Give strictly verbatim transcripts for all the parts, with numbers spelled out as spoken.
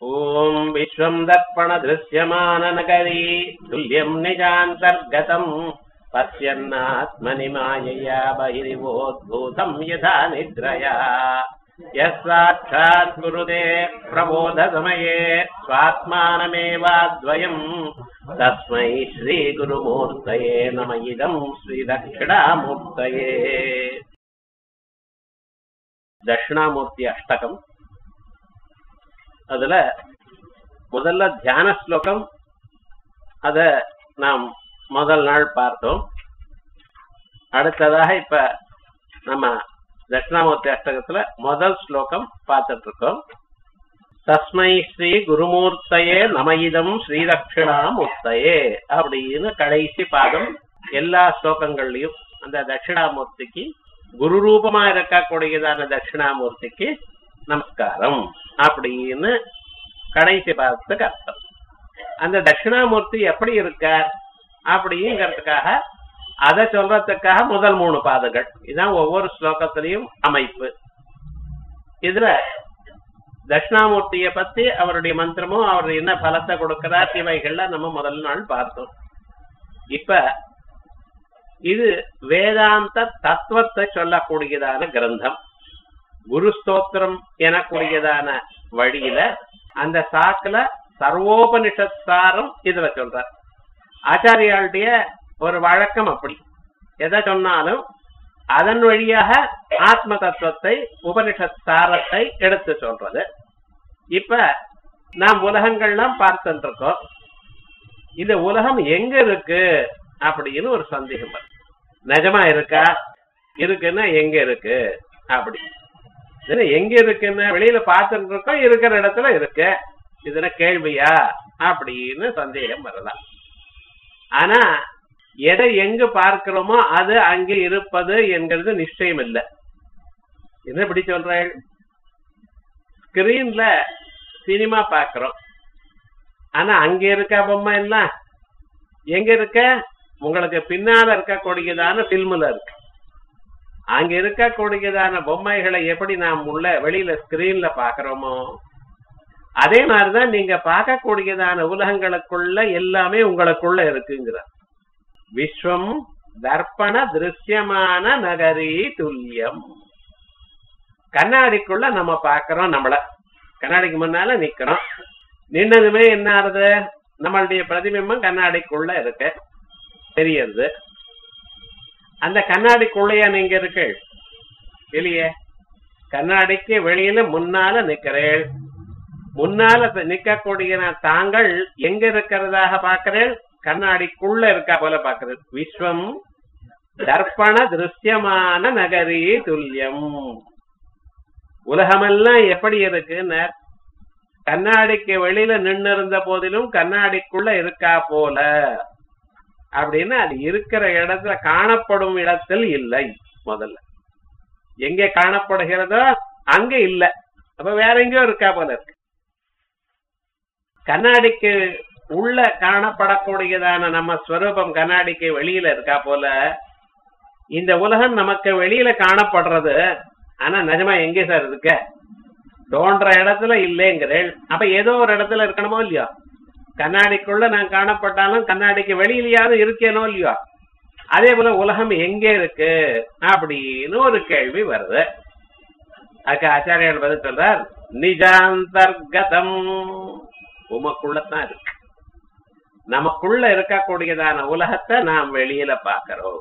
ओम विश्वं दर्पण दृश्यमान नगरी तुल्यं निजान्तर्गतं पश्यन्नात्मनि मायया बहिर्वोद्भूतं यथा निद्रया यस्साक्षात् कुरुते प्रबोधसमये स्वात्मानमेवाद्वयं तस्मै श्रीगुरुमूर्तये नम इदं श्रीदक्षिणामूर्तये। दक्षिणामूर्ति अष्टकम அதுல முதல்ல தியான ஸ்லோகம் அத நாம் முதல் நாள் பார்த்தோம். அடுத்ததாக இப்ப நம்ம தட்சிணாமூர்த்தி அஷ்டகத்துல முதல் ஸ்லோகம் பார்த்துட்டு இருக்கோம். தஸ்மை ஸ்ரீ குருமூர்த்தயே நமயிதம் ஸ்ரீ தட்சிணாமூர்த்தயே அப்படின்னு கடைசி பாதம் எல்லா ஸ்லோகங்கள்லயும் அந்த தட்சிணாமூர்த்திக்கு குரு ரூபமா இருக்கக்கூடியதான தட்சிணாமூர்த்திக்கு நமஸ்காரம் அப்படின்னு கடைசி பாதத்துக்கு அர்த்தம். அந்த தட்சிணாமூர்த்தி எப்படி இருக்கார் அப்படிங்கிறதுக்காக அதை சொல்றதுக்காக முதல் மூணு பாதங்கள் இதுதான் ஒவ்வொரு ஸ்லோகத்திலையும் அமைப்பு. இதுல தட்சிணாமூர்த்திய பத்தி அவருடைய மந்திரமும் அவர் என்ன பலத்தை கொடுக்கிறார் இவைகள்ல நம்ம முதல் நாள் பார்த்தோம். இப்ப இது வேதாந்த தத்துவத்தை சொல்லக்கூடியதான கிரந்தம். குரு ஸ்தோத்திரம் எனக்கூடியதான வழியில அந்த சாக்குல சர்வோபனிஷத் சாரம் இதுல சொல்றார். ஆச்சாரியாளுடைய ஒரு வழக்கம் அப்படி எதை சொன்னாலும் அதன் வழியாக ஆத்ம தத்துவத்தை உபனிஷத் சாரத்தை எடுத்து சொல்றது. இப்ப நாம் உலகங்கள்லாம் பார்த்துட்டு இருக்கோம். இந்த உலகம் எங்க இருக்கு அப்படின்னு ஒரு சந்தேகம் வருது. நிஜமா இருக்கா, இருக்குன்னா எங்க இருக்கு அப்படி எங்க இருக்குன்னு வெளியில பார்த்துட்டு இருக்கோம், இருக்கிற இடத்துல இருக்கு, இதுல கேள்வியா அப்படின்னு சந்தேகம் வரலாம். ஆனா எதை எங்க பார்க்கிறோமோ அது அங்கே இருப்பது என்கிறது நிச்சயம் இல்லை. என்ன இப்படி சொல்றேன்? ஸ்கிரீன்ல சினிமா பாக்குறோம், ஆனா அங்க இருக்க பொம்மை எல்லாம் எங்க இருக்க? உங்களுக்கு பின்னால இருக்கக்கூடியதான பில்முல இருக்கு. அங்க இருக்கக்கூடியதான பொம்மைகளை எப்படி நாம் உள்ள வெளியில ஸ்கிரீன்ல பாக்குறோமோ அதே மாதிரிதான் நீங்க பார்க்கக்கூடியதான உலகங்களுக்குள்ள எல்லாமே உங்களுக்குள்ள இருக்குங்கிற. விஸ்வம் தர்ப்பண திருஷ்யமான நகரி துல்லியம். கண்ணாடிக்குள்ள நம்ம பாக்குறோம், நம்மள கண்ணாடிக்கு முன்னால நிக்கிறோம். நின்னதுமே என்ன ஆறுது? நம்மளுடைய பிரதிபிம்பம் கண்ணாடிக்குள்ள இருக்கு, தெரியுது. அந்த கண்ணாடிக்குள்ளையா நீங்க இருக்கு? வெளியே கண்ணாடிக்கு வெளியில முன்னால நிக்கிறேன். முன்னால நிக்கக்கூடிய தாங்கள் எங்க இருக்கிறதாக பாக்கிறேன்? கண்ணாடிக்குள்ள இருக்கா போல பாக்குறது. விஸ்வம் தர்ப்பண திருஷ்யமான நகரி துல்லியம். உலகமெல்லாம் எப்படி இருக்குன்னு கண்ணாடிக்கு வெளியில நின்று இருந்த போதிலும் கண்ணாடிக்குள்ள இருக்கா போல அப்படின்னு அது இருக்கிற இடத்துல காணப்படும் இடத்தில் இல்லை. முதல்ல எங்க காணப்படுகிறதோ அங்க இல்லை, அப்ப வேற எங்கேயோ இருக்கா போல இருக்கு. கண்ணாடிக்கு உள்ள காணப்படக்கூடியதான நம்ம ஸ்வரூபம் கண்ணாடிக்கு வெளியில இருக்கா போல இந்த உலகம் நமக்கு வெளியில காணப்படுறது. ஆனா நிஜமா எங்கே சார் இருக்க? தோன்ற இடத்துல இல்லைங்கிறேன். அப்ப ஏதோ ஒரு இடத்துல இருக்கணுமோ இல்லையோ? கண்ணாடிக்குள்ள நான் காணப்பட்டாலும் கண்ணாடிக்கு வெளியிலையாவது இருக்கேனோ இல்லையோ? அதே போல உலகம் எங்கே இருக்கு அப்படின்னு ஒரு கேள்வி வருது. அதுக்கு ஆச்சாரியால் பதில் சொல்றார், நிஜாந்தர்கதம். உமக்குள்ளதான் இருக்கு. நமக்குள்ள இருக்கக்கூடியதான உலகத்தை நாம் வெளியில பாக்கிறோம்.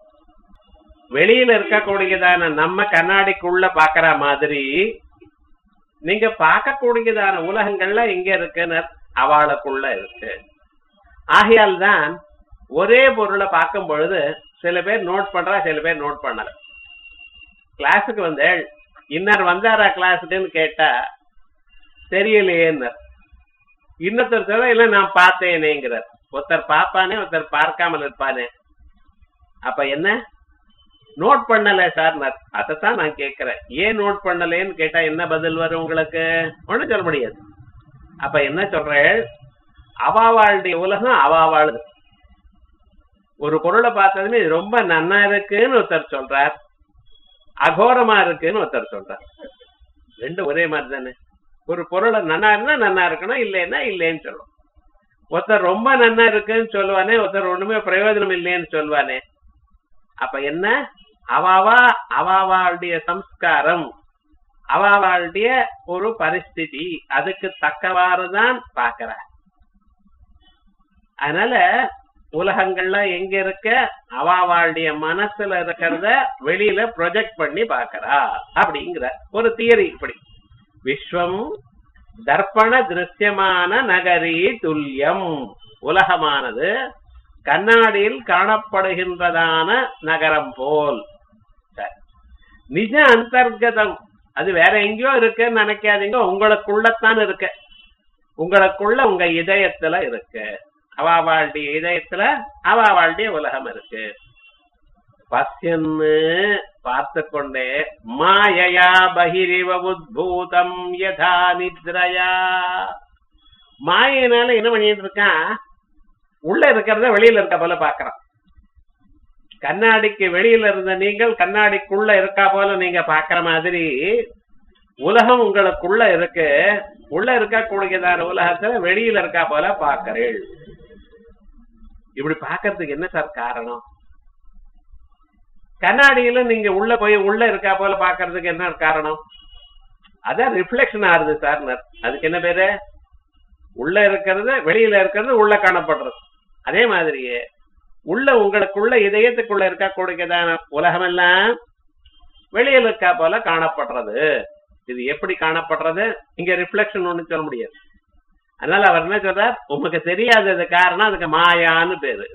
வெளியில இருக்கக்கூடியதான நம்ம கண்ணாடிக்குள்ள பாக்குற மாதிரி நீங்க பார்க்கக்கூடியதான உலகங்கள்ல எங்க இருக்குன்னு அவளுக்குள்ள இருக்கு. ஆகையால் தான் ஒரே பொருளை பார்க்கும் பொழுது சில பேர் நோட் பண்றா, சில பேர் நோட் பண்ணல. கிளாஸுக்கு வந்து இன்னர் வந்தாரா கிளாஸுக்குன்னு கேட்டா தெரியலையேன்னு இன்னொருத்தர் சொல்ல இல்ல நான் பார்த்தேனேங்கிறார். ஒருத்தர் பார்ப்பானே, ஒருத்தர் பார்க்காமல் இருப்பானே. அப்ப என்ன நோட் பண்ணல சார்? அதைத்தான் நான் கேட்கிறேன். ஏன் நோட் பண்ணலேன்னு கேட்டா என்ன பதில் வரும் உங்களுக்கு? ஒன்னும் சொல்ல முடியாது. அப்ப என்ன சொல்றேன்? அவாவாளுடைய உலகம் அவாவாளுது. ஒரு பொருளை பார்த்ததுமே இது ரொம்ப நன்னா இருக்குன்னு ஒருத்தர் சொல்றார், அகோரமா இருக்குன்னு ஒருத்தர் சொல்றார். ரெண்டு ஒரே மாதிரி தானே? ஒரு பொருளை நன்னா இருந்தா நன்னா இருக்கணும், இல்லைன்னா இல்லைன்னு சொல்லுவோம். ஒருத்தர் ரொம்ப நன்னா இருக்குன்னு சொல்லுவானே, ஒருத்தர் ஒண்ணுமே பிரயோஜனம் இல்லைன்னு சொல்லுவானே. அப்ப என்ன, அவாவா அவாவாளுடைய சம்ஸ்காரம், அவாவாளுடைய ஒரு பரிஸ்திதி, அதுக்கு தக்கவாறுதான் பாக்குற. அதனால உலகங்கள்லாம் எங்க இருக்க, அவாவாளுடைய மனசுல இருக்கிறத வெளியில ப்ரொஜெக்ட் பண்ணி பாக்குறா அப்படிங்கிற ஒரு தியரி. இப்படி விஸ்வம் தர்ப்பண திருஷ்யமான நகரி துல்லியம், உலகமானது கண்ணாடியில் காணப்படுகின்றதான நகரம் போல். நிஜ அந்தர்கதம், அது வேற எங்கேயோ இருக்குன்னு நினைக்காதீங்க, உங்களுக்குள்ளத்தான் இருக்கு. உங்களுக்குள்ள உங்க இதயத்துல இருக்கு. அவாவாளுடைய இதயத்துல அவாவாளுடைய உலகம் இருக்கு. பசியன்னு பார்த்து கொண்டே மாயையா பகிரிவ உத்பூதம் யதா நித்ரயா, மாயினால என்ன பண்ணிட்டு இருக்கான், உள்ள இருக்கிறத வெளியில இருக்க போல பாக்குறான். கண்ணாடிக்கு வெளியில இருந்த நீங்கள் கண்ணாடிக்குள்ள இருக்கா போல நீங்க பாக்குற மாதிரி உலகம் உங்களுக்குள்ள இருக்கு. உள்ள இருக்க கூடியதான உலகத்துல வெளியில இருக்கா போல பாக்குறேன். இப்படி பாக்குறதுக்கு என்ன சார் காரணம்? கண்ணாடியில நீங்க உள்ள போய் உள்ள இருக்கா போல பாக்குறதுக்கு என்ன காரணம்? அதான் ரிஃப்ளெக்ஷன் ஆகுது சார். அதுக்கு என்ன பேரு? உள்ள இருக்கிறது வெளியில இருக்கிறது உள்ள காணப்படுறது. அதே மாதிரியே உள்ள உங்களுக்குள்ள இதயத்துக்குள்ள இருக்கா கூடியதான உலகம் எல்லாம் வெளியில இருக்கா போல காணப்படுறது. இது எப்படி காணப்படுறது? இங்க ரிஃப்ளெக்ஷன் ஒண்ணு சொல்ல முடியாது. அதனால அவர் என்ன சொல்றார், உங்களுக்கு தெரியாதது காரணம், அதுக்கு மாயான்னு பேரு.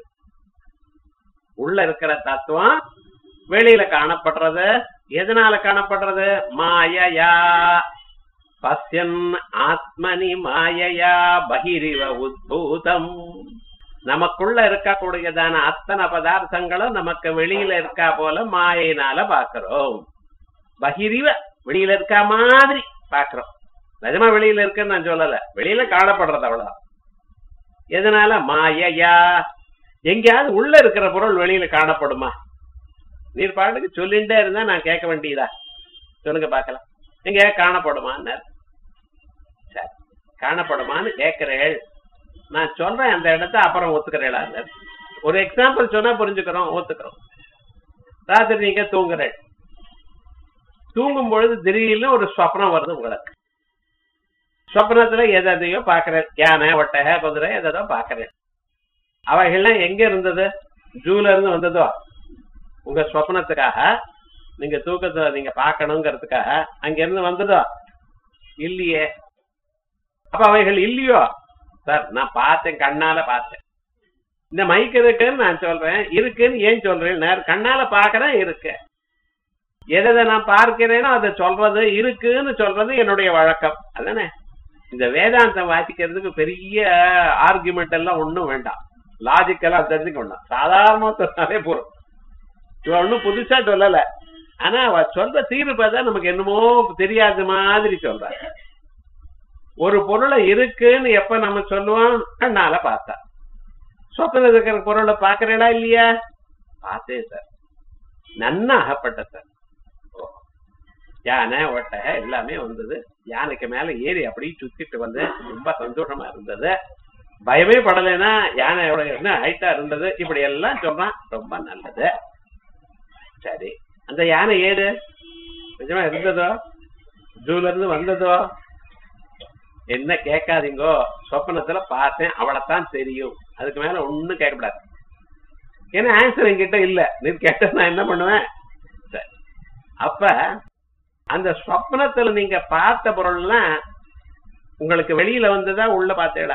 உள்ள இருக்கிற தத்துவம் வெளியில காணப்படுறது. எதனால காணப்படுறது? மாயையா பஸ்யன் ஆத்மனி மாயையா பகிரிவ உத்பூதம். நமக்குள்ள இருக்கக்கூடியதான அத்தனை பதார்த்தங்களும் நமக்கு வெளியில இருக்கா போல மாயினால பாக்குறோம். பகிரிவ வெளியில இருக்கா மாதிரி பாக்குறோம். நிஜமா வெளியில இருக்குன்னு நான் சொல்லல, வெளியில காணப்படுறது அவ்வளவு. எதனால? மாயையா. எங்கேயாவது உள்ள இருக்கிற பொருள் வெளியில காணப்படுமா? நீர் பாட்டுக்கு சொல்லிட்டே இருந்தா நான் கேட்க வேண்டியதா? சொல்லுங்க பாக்கலாம், எங்க காணப்படுமான்னு. சரி, காணப்படுமான்னு கேட்கிறேள். நான் சொல்றேன் அந்த இடத்த, அப்புறம் ஒத்துக்கிறேளா? ஒரு எக்ஸாம்பிள் சொன்னா புரிஞ்சுக்கிறோம், ஒத்துக்கிறோம். ராத்திரி நீங்க தூங்குறேன், தூங்கும் பொழுது திடீர்னு ஒரு ஸ்வப்னம் வருது உங்களுக்கு. ஸ்வப்னத்துல எதையோ பாக்குறேன், யானை ஒட்டகை குதிரை எதோ பாக்குறேன். அவைகள்லாம் எங்க இருந்தது? ஜூல இருந்து வந்ததோ? உங்க ஸ்வப்னத்துக்காக, நீங்க தூக்கத்தை நீங்க பாக்கணுங்கிறதுக்காக அங்க இருந்து வந்ததோ? இல்லையே. அப்ப அவைகள் இல்லையோ? சார் நான் பார்த்தேன், கண்ணால பார்த்தேன். இந்த மைக் இருக்குன்னு நான் சொல்றேன், இருக்குன்னு ஏன் சொல்றேன்? கண்ணால பாக்குறேன், இருக்கு. எதை நான் பார்க்கிறேனோ அதை சொல்றது, இருக்குன்னு சொல்றது என்னுடைய வழக்கம். அதானே? இந்த வேதாந்தம் வாசிக்கிறதுக்கு பெரிய ஆர்குமெண்ட் எல்லாம் ஒண்ணும் வேண்டாம், லாஜிக்கெல்லாம் தெரிஞ்சுக்க வேண்டாம். சாதாரணமா சொன்னாலே போறோம். இவ ஒன்னும் புதுசா சொல்லல, ஆனா அவ சொல்ற தீர்வு பார்த்தா நமக்கு என்னமோ தெரியாத மாதிரி சொல்ற. ஒரு பொருளை இருக்குன்னு எப்ப நம்ம சொல்லுவோம்? கண்ணால பார்த்தா. சொப்பன இருக்கிற பொருளை பாக்குறீங்களா இல்லையா? பார்த்தேன் சார், நன்னா அகப்பட்ட சார். யானை ஒட்டகை எல்லாமே வந்தது. யானைக்கு மேல ஏறி அப்படியே சுத்திட்டு வந்து ரொம்ப சந்தோஷமா இருந்தது. பயமே படலைன்னா யானை என்ன ஹைட்டா இருந்தது. இப்படி எல்லாம் சொல்றான், ரொம்ப நல்லது. சரி, அந்த யானை ஏறு நிஜமா இருந்ததோ? ஜூல இருந்து வந்ததோ? என்ன கேட்காதீங்கோ, சொப்பனத்துல பார்த்தேன், அவளைத்தான் தெரியும். அதுக்கு மேல ஒண்ணும் கேட்கக்கூடாது. ஏன்னா ஆன்சர் என்கிட்ட இல்ல. நீ கேட்ட நான் என்ன பண்ணுவேன்? சரி, அப்ப அந்த சொப்பனத்துல நீங்க பார்த்த பொருள்லாம் உங்களுக்கு வெளியில வந்ததா உள்ள பார்த்தேடா?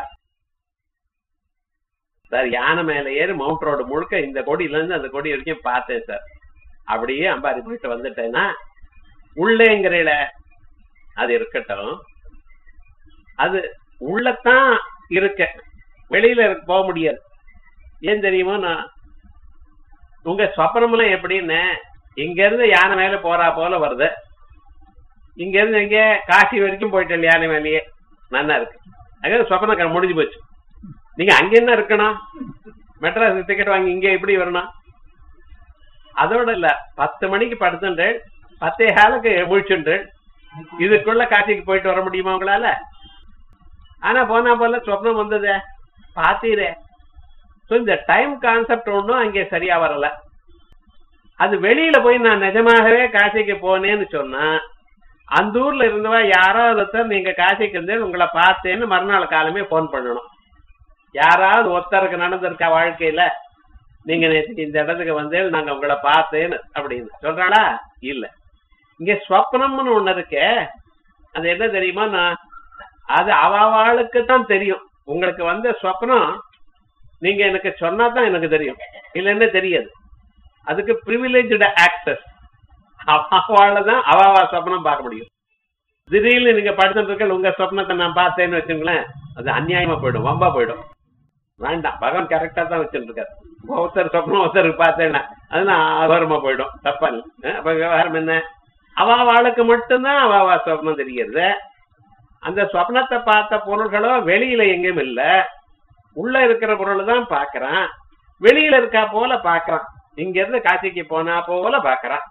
சார் யானை மேல ஏறி மவுண்ட் ரோடு முழுக்க இந்த கொடியில இருந்து அந்த கொடி வரைக்கும் பார்த்தேன் சார். அப்படியே அம்பாரி போயிட்டு வந்துட்டேன்னா உள்ளேங்கிறீல, அது இருக்கட்டும். அது உள்ளத்தான் இருக்க, வெளியில போக முடியாது. ஏன் தெரியுமோ? நான் உங்க சொப்பனம்லாம் எப்படின்னு, இங்க இருந்து யானை மேல போறா போல வருது. இங்க இருந்து எங்க காசி வரைக்கும் போயிட்டேன் யானை மேலேயே, நல்லா இருக்கு. அங்கே சொப்பனம் முடிஞ்சு போச்சு. நீங்க அங்க என்ன இருக்கணும்? மெட்ராஸ் டிக்கெட் வாங்கி இங்க எப்படி வரணும்? அதோட இல்ல, பத்து மணிக்கு படுத்துட்டு பத்தே காலுக்கு முழிச்சுட்டு இதுக்குள்ள காட்சிக்கு போயிட்டு வர முடியுமா உங்களால? ஆனா போனா போல சொப்னம் வந்ததே பாத்தீரே. இந்த டைம் கான்செப்ட் ஒன்றும் அங்கே சரியா வரல. அது வெளியில போய் நான் நிஜமாகவே காசிக்கு போனேன்னு சொன்னா அந்த ஊர்ல இருந்தவா யாராவது ஒருத்தர் நீங்க காசிக்கு இருந்தே உங்களை பார்த்தேன்னு மறுநாள் காலமே போன் பண்ணணும். யாராவது ஒருத்தருக்கு நடந்திருக்கா வாழ்க்கையில நீங்க நேற்றுக்கு இந்த இடத்துக்கு வந்தேன் நாங்க உங்களை பார்த்தேன்னு அப்படின்னு சொல்றாளா? இல்ல. இங்க ஸ்வப்னம்னு ஒண்ணு இருக்கே, அது என்ன தெரியுமா? நான் அது அவாளுக்கு தான் தெரியும். உங்களுக்கு வந்த ஸ்வப்னம் நீங்க எனக்கு சொன்னாதான் எனக்கு தெரியும், இல்லன்னு தெரியாது. அதுக்கு பிரிவிலேஜ்டு ஆக்சஸ். அவாளதான் அவாவா சொப்னம் பார்க்க முடியும். திடீர்னு நீங்க படுத்துட்டு இருக்க உங்க சொப்னத்தை நான் பார்த்தேன்னு வச்சுங்களேன், அது அநியாயமா போயிடும், வம்பா போயிடும். வேண்டாம், பகவான் கரெக்டா தான் வச்சுட்டு இருக்காரு. ஒருத்தர் சொப்னம் ஒருத்தருக்கு பார்த்தேன்னா அது நான் ஆதாரமா போயிடும், தப்பா இல்லை. அப்ப விவகாரம் என்ன? அவாவாளுக்கு மட்டும்தான் அவாவா சொப்னம் தெரிகிறது. அந்த சொப்னத்தை பார்த்த பொருள்களோ வெளியில எங்கேயும் இல்ல, உள்ள இருக்கிற பொருள் தான் பாக்குறான். வெளியில இருக்கா போல பாக்குறான், இங்க இருந்து காட்சிக்கு போனா போல பாக்குறான்.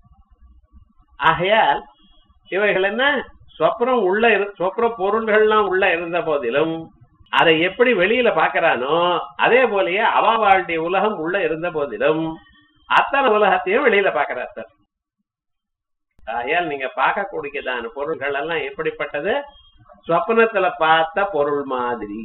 ஆகையால் இவைகள் என்ன சொப்னம் உள்ள சொப்ன பொருள்கள்லாம் உள்ள இருந்த போதிலும் அதை எப்படி வெளியில பாக்குறானோ அதே போலயே அவாவாளுடைய உலகம் உள்ள இருந்த போதிலும் அத்தனை உலகத்தையும் வெளியில பாக்குறார் சார். ஆகையால் நீங்க பார்க்கக்கூடியதான பொருள்கள் எல்லாம் எப்படிப்பட்டது? சொப்னத்துல பார்த்த பொருள் மாதிரி.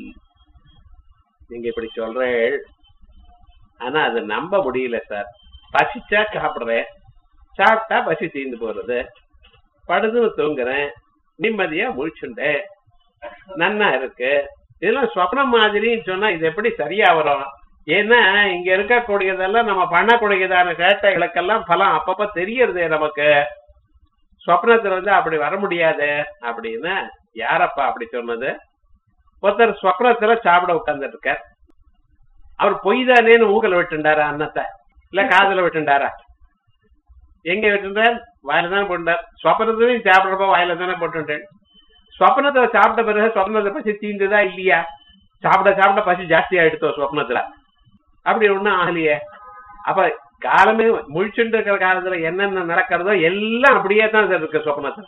நீங்க இப்படி சொல்றேன், ஆனா அது நம்ப முடியல சார். பசிச்சா சாப்பிடுறேன், சாப்பிட்டா பசி தீர்ந்து போறது, படுதுன்னு தூங்குறேன், நிம்மதியா முழிச்சுண்டேன், நன்னா இருக்கு. இதெல்லாம் சொப்னம் மாதிரின்னு சொன்னா இது எப்படி சரியா வரும்? ஏன்னா இங்க இருக்கக்கூடியதெல்லாம் நம்ம பண்ணக்கூடியதான சேட்டைகளுக்கெல்லாம் பலம் அப்பப்ப தெரியறது நமக்கு. சொப்னத்துல வந்து அப்படி வர முடியாது அப்படின்னு யாரப்பா அப்படி சொன்னது? ஒருத்தர் சொப்னத்துல சாப்பிட உட்கார்ந்துட்டு இருக்கார். அவர் பொய் தானேன்னு ஊக்கல விட்டுண்டாரா? அன்னத்தை இல்ல காதல விட்டுண்டாரா? எங்க விட்டுட்டார்? வாயில தானே போட்டுட்டார். சொப்னத்தையும் சாப்பிடுறப்ப வாயில தானே போட்டுட்டேன். சொப்னத்தை சாப்பிட்ட பிறகு சொப்னத்தை பசி தீர்ந்துதா இல்லையா? சாப்பிட சாப்பிட பசி ஜாஸ்தி ஆயிடுத்தோ சொப்னத்துல? அப்படி ஒண்ணும் ஆகலையே. அப்ப காலமே முழிச்சுட்டு இருக்கிற காலத்துல என்னென்ன நடக்கிறதோ எல்லாம் அப்படியே தான் இருக்கு சொப்னத்துல.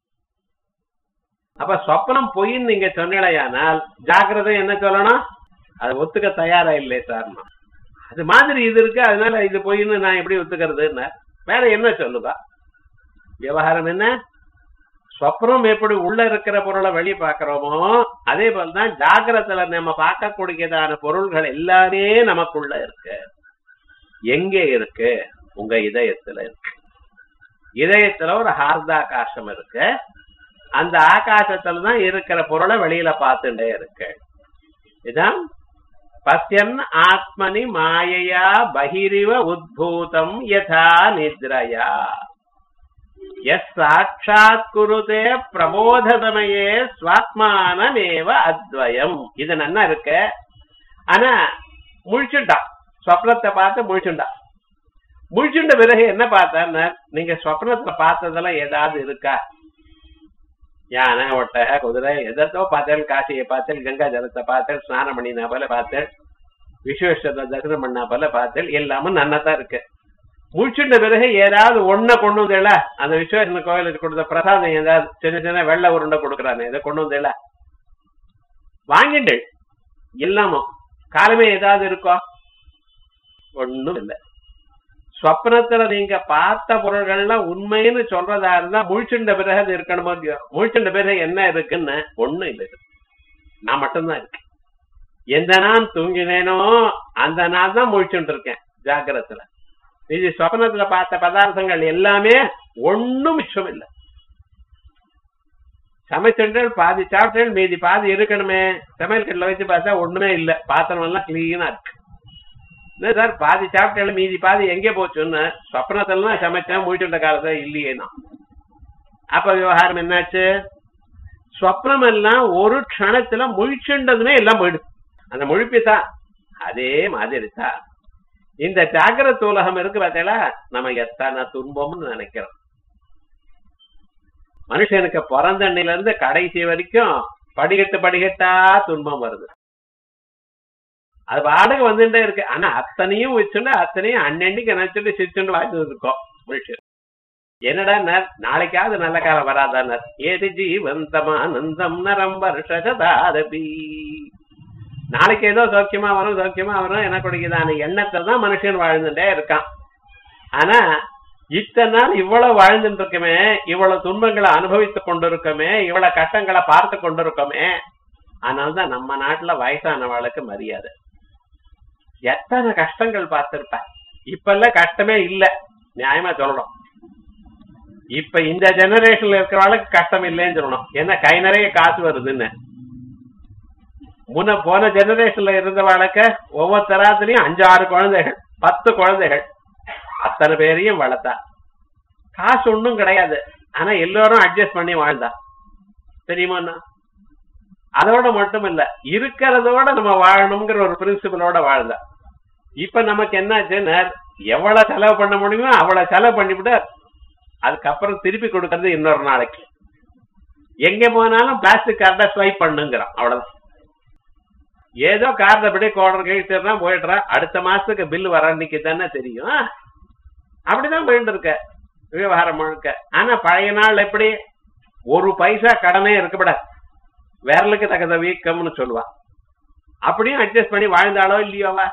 அப்ப சொப்னம் பொய்ன்னு நீங்க சொன்னீங்களேயானால் ஜாக்கிரதை என்ன சொல்லணும்? அது ஒத்துக்க தயாரா இல்லை சார். அது மாதிரி இது இருக்கு, அதனால இது பொய்ன்னு நான் எப்படி ஒத்துக்கிறதுன்னு வேற என்ன சொல்லுதா? விவகாரம் என்ன? சொப்னம் எப்படி உள்ள இருக்கிற பொருளை வெளியே பார்க்கிறோமோ அதே போலதான் ஜாக்கிரத்துல நம்ம பார்க்கக்கூடியதான பொருள்கள் எல்லாமே நமக்குள்ள இருக்கு. எங்க இருக்கு? உங்க இதயத்துல இருக்கு. இதயத்துல ஒரு ஹார்தாகாசம் இருக்கு. அந்த ஆகாசத்துலதான் இருக்கிற பொருளை வெளியில பார்த்துட்டே இருக்கு. இதான் பஸ்யன் ஆத்மனி மாயையா பகிரிவ உத்பூதம் யதா நித்ரயா எஸ் சாட்சாத் குருதே பிரபோத சமயே ஸ்வாத்மானமேவ அத்வயம். இது நல்லா இருக்கு. ஆனா முழிச்சுட்டா, சொப்னத்தை பார்த்து முழிச்சுண்டா. முழிச்சுண்ட பிறகு என்ன பார்த்தா, நீங்க சொப்னத்துல பார்த்ததெல்லாம் ஏதாவது இருக்கா? யானை, ஒட்டக, குதிரை எதோ பார்த்தேன், காசியை பார்த்தேன், கங்கா ஜலத்தை பார்த்தேன், ஸ்நானம் பண்ணினா போல பார்த்தேன், விஸ்வேஸ்வரர் தரிசனம் பண்ணா போல பார்த்தேன், எல்லாமும் நன்னதான் இருக்கு. முழிச்சுட்ட பிறகு ஏதாவது ஒன்ன கொண்டு வந்தேல, அந்த விஸ்வேஸ்வரன் கோயிலுக்கு கொடுத்த பிரசாதம் ஏதாவது சின்ன சின்ன வெள்ளை உருண்டை கொடுக்குறானே இதை கொண்டு வந்தேல, வாங்கிட்டு எல்லாமும் காலமே ஏதாவது இருக்கோ? ஒண்ணும் இல்லை. சொப்னத்துல நீங்க பார்த்த பொருள்கள்லாம் உண்மைன்னு சொல்றதா இருந்தா முழிச்சுண்ட பிறகு அது இருக்கணுமோ இல்லையோ? முழிச்சுண்ட பிறகு என்ன இருக்குன்னு ஒண்ணும் இல்லை. நான் மட்டும்தான் இருக்கேன். எந்த நான் தூங்கினேனோ அந்த நான் தான் முழிச்சுட்டு இருக்கேன் ஜாக்கிரத்துல. இது சொப்னத்துல பார்த்த பதார்த்தங்கள் எல்லாமே ஒன்னும் மிச்சம் இல்லை. சமைச்சல் பாதி சாப்பிட்டேன், மீதி பாதி இருக்கணுமே. சமையல் கட்டில வச்சு பார்த்தா ஒண்ணுமே இல்லை, பாத்திரம் எல்லாம் கிளீனா இருக்கு. சார் பாதி சாப்பிட்டேன் மீதி பாதி எங்கே போச்சுன்னு சொப்னத்தெல்லாம் சமைச்சேன், முழிச்சுட்ட காலத்துல இல்லையேனா. அப்ப விவகாரம் என்னாச்சு? சொப்னம் எல்லாம் ஒரு க்ஷணத்துல முழிச்சுண்டதுமே எல்லாம் போயிடுது. அந்த முழிப்புதான் அதே மாதிரி தான் இந்த ஜாகிரத உலகம் இருக்கு. பார்த்தீங்களா, நம்ம எத்தனை துன்பம்னு நினைக்கிறோம். மனுஷனுக்கு பிறந்தண்ணில இருந்து கடைசி வரைக்கும் படிக்கட்டு படிக்கட்டா துன்பம் வருது. அது பாடகு வந்துட்டே இருக்கு. ஆனா அத்தனையும் வச்சுட்டு அத்தனையும் அன்னன்னைக்கு நினைச்சுட்டு சிரிச்சுட்டு வாழ்ந்துட்டு இருக்கோம் மனுஷன். என்னடா நாளைக்காவது நல்ல காலம் வராதானர் ஏது ஜீவந்தமானந்தம் நரம் வருஷதாரபி. நாளைக்கு ஏதோ சௌக்கியமா வரும் சௌக்கியமா வரும் என்ன கொடுக்குதான எண்ணத்துல தான் மனுஷன் வாழ்ந்துட்டே இருக்கான். ஆனா இத்தனை நாள் இவ்வளவு வாழ்ந்துட்டு இருக்கமே, இவ்வளவு துன்பங்களை அனுபவித்துக் கொண்டிருக்கோமே, இவ்வளவு கஷ்டங்களை பார்த்து கொண்டிருக்கோமே, அதனால்தான் நம்ம நாட்டுல வயசானவாளுக்கு மரியாதை. எத்தனை கஷ்டங்கள் பார்த்திருப்ப, இப்ப எல்லாம் கஷ்டமே இல்ல, நியாயமா சொல்லணும். இப்ப இந்த ஜெனரேஷன்ல இருக்கிறவாளுக்கு கஷ்டம் இல்லைன்னு சொல்லணும், ஏன்னா கை நிறைய காசு வருதுன்னு. முன்ன போன ஜெனரேஷன்ல இருந்தவாளுக்கு ஒவ்வொருத்தராத்திலையும் அஞ்சு ஆறு குழந்தைகள், பத்து குழந்தைகள், அத்தனை பேரையும் வளர்த்தா. காசு ஒன்னும் கிடையாது, ஆனா எல்லாரும் அட்ஜஸ்ட் பண்ணி வாழ்ந்தா. தெரியுமா? அதோட மட்டும் இல்ல, இருக்கிறதோட நம்ம வாழணுங்கிற ஒரு பிரின்சிபலோட வாழ்ந்தா. இப்ப நமக்கு என்னாச்சுன்னா எவ்வளவு செலவு பண்ண முடியுமோ அவ்வளவு செலவு பண்ணிவிட்டு அதுக்கப்புறம் திருப்பி கொடுக்கறது இன்னொரு நாளைக்கு. எங்க போனாலும் பிளாஸ்டிக் கார்டை ஸ்வைப் பண்ணுங்கிறான், அவ்வளவுதான். ஏதோ கார்டை படி கோடர் கழிச்சுனா போயிடுறான், அடுத்த மாசத்துக்கு பில் வர அன்னைக்கு தானே தெரியும். அப்படிதான் போயிட்டு இருக்க விவகாரம் முழுக்க. ஆனா பழைய நாள் எப்படி ஒரு பைசா கடனே இருக்கப்படாது, விரலுக்கு தகுந்த வீக்கம்னு சொல்லுவா. அப்படியும் அட்ஜஸ்ட் பண்ணி வாழ்ந்தாலோ இல்லையோவா.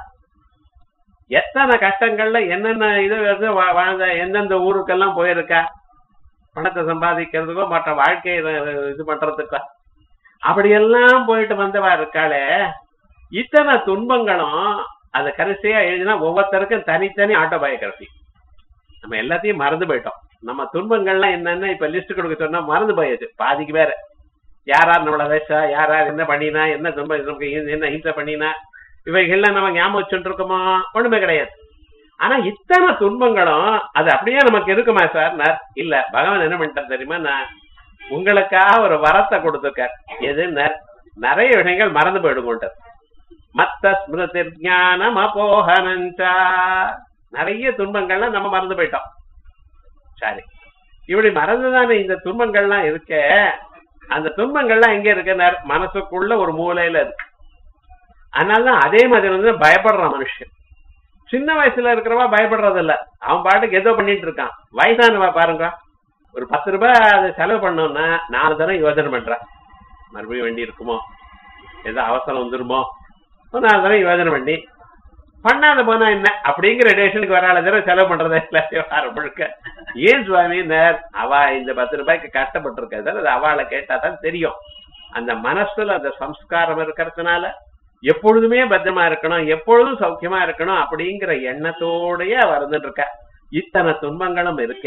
எத்தனை கஷ்டங்கள்ல என்னென்ன இது வாழ்ந்த, எந்தெந்த ஊருக்கெல்லாம் போயிருக்கா பணத்தை சம்பாதிக்கிறதுக்கோ மற்ற வாழ்க்கையை இது பண்றதுக்கோ. அப்படியெல்லாம் போயிட்டு வந்தவா இருக்காளே. இத்தனை துன்பங்களும் அதை கடைசியா எழுதினா ஒவ்வொருத்தருக்கும் தனித்தனி ஆட்டோபயோகிராபி. நம்ம எல்லாத்தையும் மறந்து போயிட்டோம். நம்ம துன்பங்கள்லாம் என்னன்னு இப்ப லிஸ்ட் கொடுக்க சொன்னா மறந்து போயிடுச்சு பாதிக்கு வேற. யாரார் நம்மள வச்சா, யாரார் என்ன பண்ணினா, என்ன துன்பம் என்ன ஹிம்சை பண்ணினா, இவைகள்லாம் நம்ம ஞாபகம் வச்சுட்டு இருக்கோமா? ஒண்ணுமே கிடையாது. ஆனா இத்தனை துன்பங்களும் அது அப்படியே நமக்கு இருக்குமா சார்? இல்ல, பகவான் என்ன பண்ணிட்டார் தெரியுமா? நான் உங்களுக்காக ஒரு வரத்தை கொடுத்துருக்கார். எது? நிறைய விஷயங்கள் மறந்து போயிடுங்கோன்றது. மத்த ஸ்மிருதி ஞானம் அபோகனஞ்சா, நிறைய துன்பங்கள்லாம் நம்ம மறந்து போயிட்டோம். சரி, இப்படி மறந்துதானே இந்த துன்பங்கள்லாம் இருக்க. அந்த துன்பங்கள்லாம் எங்க இருக்கு? மனசுக்குள்ள ஒரு மூலையில இருக்கு. அதனாலதான் அதே மாதிரி வந்து பயப்படுறான் மனுஷன். சின்ன வயசுல இருக்கிறவா பயப்படுறது இல்ல, அவன் பாட்டுக்கு ஏதோ பண்ணிட்டு இருக்கான். வயசானவா பாருங்க, ஒரு பத்து ரூபாய் அதை செலவு பண்ணோம்னா நாலு தரம் யோசனை பண்றான். மறுபடியும் வண்டி இருக்குமோ, ஏதோ அவசரம் வந்துருமோ, நாலு தரம் யோசனை பண்ணி பண்ணாத போனா என்ன அப்படிங்கிற டேஷனுக்கு வராத தடவை செலவு பண்றதே இல்லை முழுக்க. ஏன் சுவாமி அவ இந்த பத்து ரூபாய்க்கு கஷ்டப்பட்டிருக்க, அது அவளை கேட்டா தான் தெரியும். அந்த மனசுல அந்த சம்ஸ்காரம் இருக்கிறதுனால எப்பொழுதுமே பத்திரமா இருக்கணும், எப்பொழுதும் சௌக்கியமா இருக்கணும் அப்படிங்கிற எண்ணத்தோடய வந்துட்டு இருக்க. இத்தனை துன்பங்களும் இருக்க,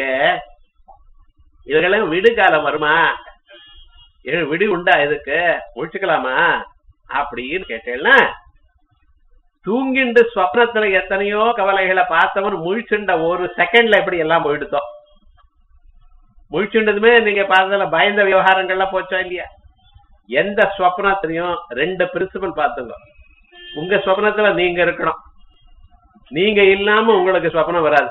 இதுகளும் விடு காலம் வருமா? விடு உண்டா? இதுக்கு ஒழிச்சுக்கலாமா அப்படின்னு கேட்டேன்னா, தூங்கிண்டு ஸ்வப்னத்துல எத்தனையோ கவலைகளை பார்த்தவன் முழிச்சுண்ட ஒரு செகண்ட்ல எப்படி எல்லாம் போயிடுத்தோம். முழிச்சுண்டதுமே நீங்க பார்த்ததுல பயந்த விவகாரங்கள்லாம் போச்சா இல்லையா? எந்த ஸ்வப்னத்திலையும் ரெண்டு பிரின்சிபல் பார்த்துங்க. உங்க ஸ்வப்னத்துல நீங்க இருக்கணும், நீங்க இல்லாம உங்களுக்கு ஸ்வப்னம் வராது.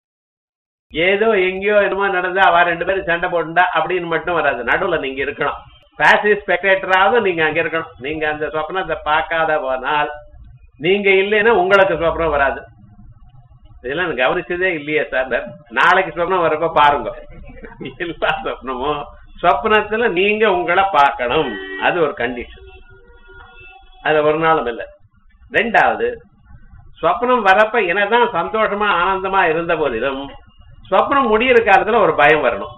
ஏதோ எங்கேயோ என்னமோ நடந்தா அவ ரெண்டு பேரும் சண்டை போட்டுண்டா அப்படின்னு மட்டும் வராது. நடுவுல நீங்க இருக்கணும், பாசிவ் ஸ்பெக்டேட்டராவது நீங்க அங்க இருக்கணும். நீங்க அந்த ஸ்வப்னத்தை பார்க்காத போனால், நீங்க இல்லைன்னா உங்களுக்கு ஸ்வப்னம் வராது. இதெல்லாம் கவனிச்சதே இல்லையே சார். நாளைக்கு ஸ்வப்னம் வரப்ப பாருங்க. எல்லா ஸ்வப்னமும் ஸ்வப்னத்துல நீங்க உங்களை பார்க்கணும், அது ஒரு கண்டிஷன். அது ஒரு நாளும் இல்லை. ரெண்டாவது, ஸ்வப்னம் வரப்ப என்னதான் சந்தோஷமா ஆனந்தமா இருந்த போதிலும் ஸ்வப்னம் முடியிற காலத்துல ஒரு பயம் வரணும்.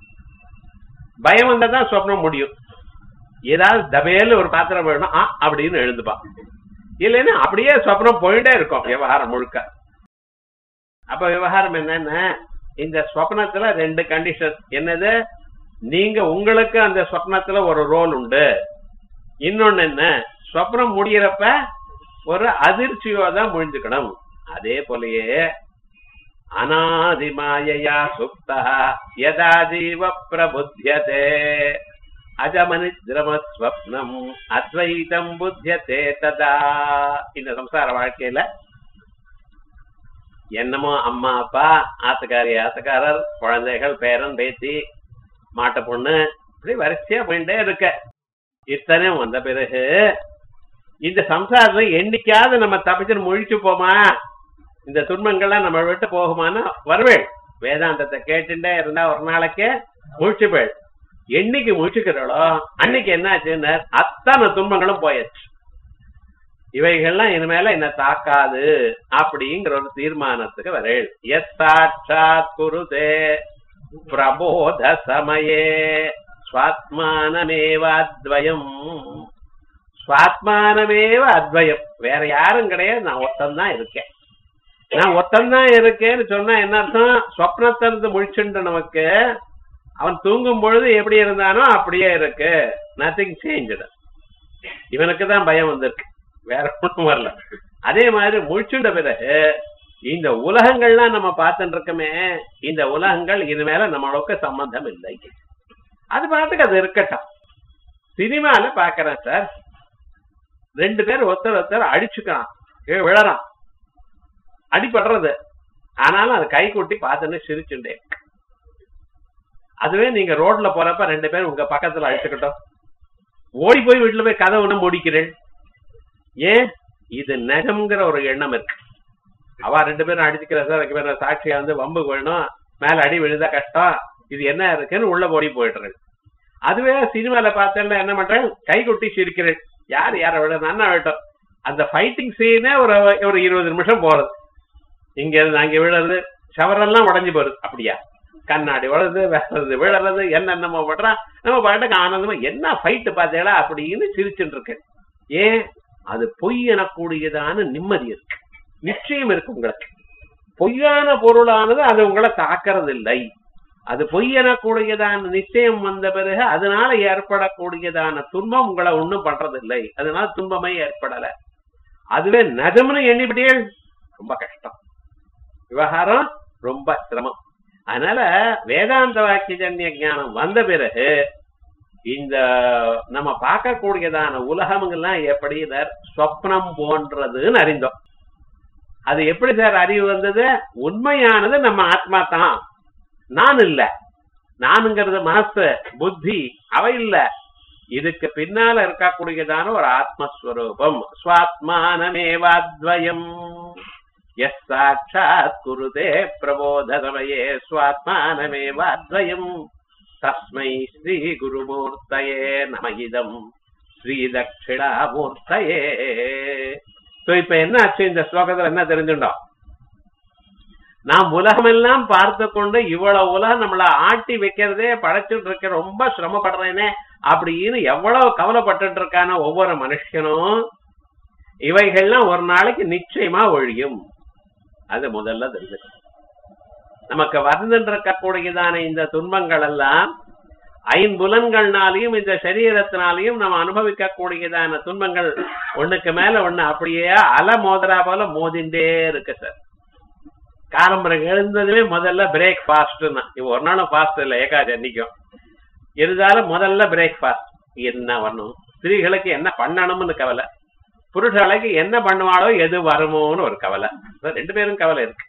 பயம் வந்தாதான் ஸ்வப்னம் முடியும். ஏதாவது தபேல ஒரு பாத்திரம் வேணும் அப்படின்னு எழுந்துப்பான், இல்லைன்னா அப்படியே ஸ்வப்னம் போயிட்டே இருக்கும் விவகாரம் முழுக்க. அப்ப விவகாரம் என்னன்னா, இந்த ஸ்வப்னத்துல ரெண்டு கண்டிஷன். என்னது? நீங்க உங்களுக்கு அந்த ஸ்வப்னத்துல ஒரு ரோல் உண்டு. இன்னொன்னு என்ன, ஸ்வப்னம் முடியறப்ப ஒரு அதிர்ச்சியோ தான் முடிஞ்சுக்கணும். அதே போலயே அநாதிமாயா சுப்தா யதா ஜீவ பிரபுத்தியதே அஜமனித்ரமஸ்வப்னம் அத்வைதம் புத்தியதே ததா. இந்த சம்சார வாழ்க்கையில என்னமோ அம்மா அப்பா, ஆத்துக்காரி ஆத்துக்காரர், குழந்தைகள், பேரன் பேத்தி, மாட்ட பொண்ணு, இப்படி வரிசையா போயிட்டே இருக்க. இத்தனை வந்த பிறகு இந்த சம்சாரத்தை என்னைக்காவது நம்ம தப்பிச்சு முழிச்சு போமா, இந்த துன்பங்கள்லாம் நம்ம விட்டு போகுமானா வருவேள். வேதாந்தத்தை கேட்டுட்டே இருந்தா ஒரு நாளைக்கு முழிச்சு போயிடு. என்னைக்கு முழிச்சுக்கிறோளோ அன்னைக்கு என்ன ஆச்சுன்னு அத்தனை துன்பங்களும் போயாச்சு. இவைகள்லாம் இனிமேல என்ன தாக்காது அப்படிங்கிற ஒரு தீர்மானத்துக்கு வரேள். எத் சாட்சாத் குருதே பிரபோத சமயே ஸ்வாத்மானமேவ அத்வயம். ஸ்வாத்மானமேவ அத்வயம், வேற யாரும் கிடையாது, நான் ஒத்தந்தான் இருக்கேன். நான் ஒத்தந்தான் இருக்கேன்னு சொன்னா என்ன அர்த்தம்? சொப்னத்திலிருந்து முழிச்சுண்டு நமக்கு அவன் தூங்கும் பொழுது எப்படி இருந்தானோ அப்படியே இருக்கு. Nothing change. இவனுக்கு தான் பயம் வந்திருக்கு, வேற ஒன்றும் வரல. அதே மாதிரி முழிச்சுண்ட பிறகு இந்த உலகங்கள்லாம் நம்ம பார்த்துட்டு இருக்கோமே, இந்த உலகங்கள் இனிமேல நம்மளுக்கு சம்பந்தம் இல்லை. அது பாட்டுக்கு அது இருக்கட்டும். சினிமால பாக்குறேன் சார், ரெண்டு பேர் ஒருத்தர் ஒருத்தர் அடிச்சுக்கிறான், விழறான், அடிபடுறது. ஆனாலும் அது கை கூட்டி பார்த்துன்னு சிரிச்சுட்டே. அதுவே நீங்க ரோட்ல போறப்ப ரெண்டு பேரும் உங்க பக்கத்துல அடிச்சுக்கிட்டோம், ஓடி போய் வீட்டுல போய் கதை ஒண்ணு முடிக்கிறேன். ஏன்? இது நகம்ங்கிற ஒரு எண்ணம் இருக்கு. அவ ரெண்டு பேரும் அடிச்சுக்கிற சார், ரெண்டு பேரும் சாட்சியா வந்து வம்பு வேணும், மேல அடி விழுந்தா கஷ்டம், இது என்ன இருக்குன்னு உள்ள ஓடி போயிடுறேன். அதுவே சினிமால பார்த்தேன்னா என்ன பண்றேன்? கை கொட்டி சிரிக்கிறேன். யார் யார விட நான் விட்டோம். அந்த ஃபைட்டிங் சீனே ஒரு ஒரு இருபது நிமிஷம் போறது. இங்க இருந்து அங்க விழுறது, ஷவரெல்லாம் உடஞ்சி போறது. அப்படியா? கண்ணாடி உழது, வேறது, விழறது, என்னென்னமோ பண்றான். நம்ம பாட்டுக்கு ஆனந்தமா என்ன ஃபைட்டு பார்த்தேடா அப்படின்னு சிரிச்சுட்டு இருக்கேன். ஏன்? அது பொய் எனக்கூடியதான நிம்மதி இருக்கு, நிச்சயம் இருக்கு உங்களுக்கு. பொய்யான பொருளானது அது உங்களை தாக்கிறது இல்லை. அது பொய் எனக்கூடியதான நிச்சயம் வந்த பிறகு அதனால ஏற்படக்கூடியதான துன்பம் உங்களை ஒண்ணும் பண்றதில்லை. அதனால துன்பமே ஏற்படல. அதுவே நஜம்னு எண்ணிவிட்டே ரொம்ப கஷ்டம், விவகாரம் ரொம்ப சிரமம். அதனால வேதாந்த வாக்கியஜன்ய ஞானம் வந்த பிறகு இந்த நம்ம பார்க்கக்கூடியதான உலகங்கள்லாம் எப்படி சொப்னம் போன்றதுன்னு அறிந்தோம். அது எப்படி சார் அறிவு வந்தது? உண்மையானது நம்ம ஆத்மா தான், நான் இல்ல. நானுங்கிறது மனசு, புத்தி, அவை இல்ல. இதுக்கு பின்னால இருக்கக்கூடியதான ஒரு ஆத்மஸ்வரூபம். ஸ்வாத்மானமேவாத்வயம் எஸ் சாட்சாத் குருதே பிரபோத சமயே ஸ்வாத்மானமேவாத்வயம் தஸ்மை ஸ்ரீ குருமூர்த்தயே நமகிதம் ஸ்ரீ தட்சிணாமூர்த்தயே. இப்ப என்ன ஆச்சு? இந்த ஸ்லோகத்துல என்ன தெரிஞ்சுட்டோம்? நாம் உலகமெல்லாம் பார்த்து கொண்டு இவ்வளவு உலகம் நம்மள ஆட்டி வைக்கிறதே, படைச்சுட்டு இருக்க ரொம்ப சிரமப்படுறேனே அப்படின்னு எவ்வளவு கவலைப்பட்டு இருக்கான ஒவ்வொரு மனுஷனும், இவைகள்லாம் ஒரு நாளைக்கு நிச்சயமா ஒழியும். அது முதல்ல தெரிஞ்சுக்கணும். நமக்கு வந்துட்டு இருக்கக்கூடியதான இந்த துன்பங்கள் எல்லாம் ஐம்புலன்கள்னாலையும் இந்த சரீரத்தினாலையும் நம்ம அனுபவிக்க கூடியதான துன்பங்கள் ஒண்ணுக்கு மேல ஒண்ணு அப்படியே அலை மோதரா போல மோதிண்டே இருக்கு சார். காலம்பரை எழுந்ததுமே முதல்ல பிரேக் ஃபாஸ்ட்னா, இவ ஒரு நாளும் ஃபாஸ்ட் இல்லை, ஏகாதி அன்னைக்கும் இருந்தாலும் முதல்ல பிரேக் ஃபாஸ்ட். என்ன பண்ணும்? ஸ்திரீகளுக்கு என்ன பண்ணணும்னு கவலை, புருஷர்களுக்கு என்ன பண்ணுவாளோ எது வருமோன்னு ஒரு கவலை. ரெண்டு பேரும் கவலை இருக்கு.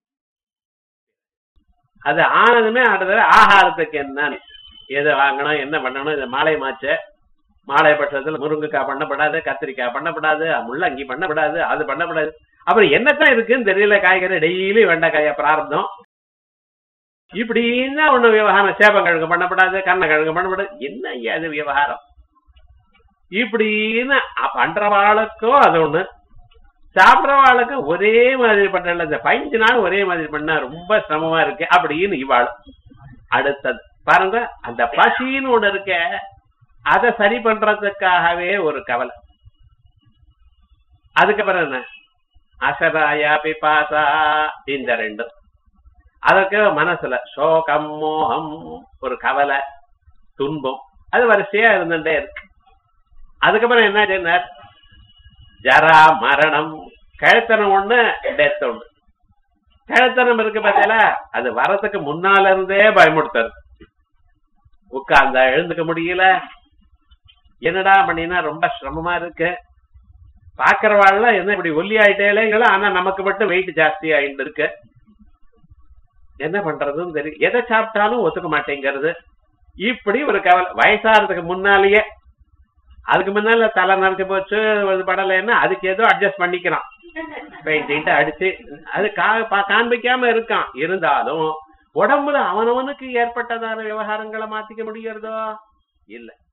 அது ஆனதுமே அடுத்த ஆகாரத்துக்கு என்னன்னு, எது வாங்கணும், என்ன பண்ணணும். இது மாலை மாச்ச மாலை பட்சத்துல முருங்கைக்காய் பண்ணப்படாது, கத்திரிக்காய் பண்ணப்படாது, முள்ளங்கி பண்ணப்படாது, அது பண்ணப்படாது. அப்புறம் என்னத்தான் இருக்குன்னு தெரியல. காய்கறி டெய்லி வெண்டைக்காய பிரார்த்தம் இப்படின்னா ஒண்ணு விவகாரம். சேப்பங்கிழங்கு பண்ணப்படாது, கண்ணக்கிழங்கு பண்ணப்படாது. என்ன அது விவகாரம்? இப்படின்னு பண்றவாளுக்கும் அது ஒண்ணு, சாப்பிடறவாளுக்கும் ஒரே மாதிரி பண்ணல. இந்த பதினஞ்சு நாள் ஒரே மாதிரி பண்ணா ரொம்ப சிரமமா இருக்கு அப்படின்னு இவாள். அடுத்தது பாருங்க, அந்த பசின்னு ஒண்ணு இருக்க, அதை சரி பண்றதுக்காகவே ஒரு கவலை. அதுக்கப்புறம் என்ன? அசராயா பிபாசா, இந்த ரெண்டும். அதற்கு மனசுல சோகம், மோகம், ஒரு கவலை, துன்பம், அது வரிசையா இருந்துட்டே இருக்கு. அதுக்கப்புறம் என்ன சொன்னார்? ஜரா, மரணம், கழுத்தனம் ஒண்ணு, டெத் ஒண்ணு. கழுத்தனம் இருக்கு பார்த்தீங்களா, அது வரத்துக்கு முன்னால இருந்தே பயமுடுத்தாரு. உட்கார்ந்தா எழுந்துக்க முடியல, என்னடா பண்ணினா ரொம்ப சிரமமா இருக்கு. பாக்குறவாள் என்ன இப்படி ஒல்லி ஆயிட்டே, ஆனா நமக்கு மட்டும் வெயிட் ஜாஸ்தி ஆயிட்டு இருக்கு. என்ன பண்றதுன்னு தெரியும். எதை சாப்பிட்டாலும் ஒத்துக்க மாட்டேங்கிறது. இப்படி ஒரு கவலை. வயசாகிறதுக்கு முன்னாலேயே, அதுக்கு முன்னால தலை நரைச்சு போச்சு, படலைன்னா அதுக்கு ஏதோ அட்ஜஸ்ட் பண்ணிக்கிறான், பெயிண்ட் அடிச்சு அது காண்பிக்காம இருக்கான். இருந்தாலும் உடம்புல அவனவனுக்கு ஏற்பட்டதான விவகாரங்களை மாத்திக்க முடியறதோ இல்ல.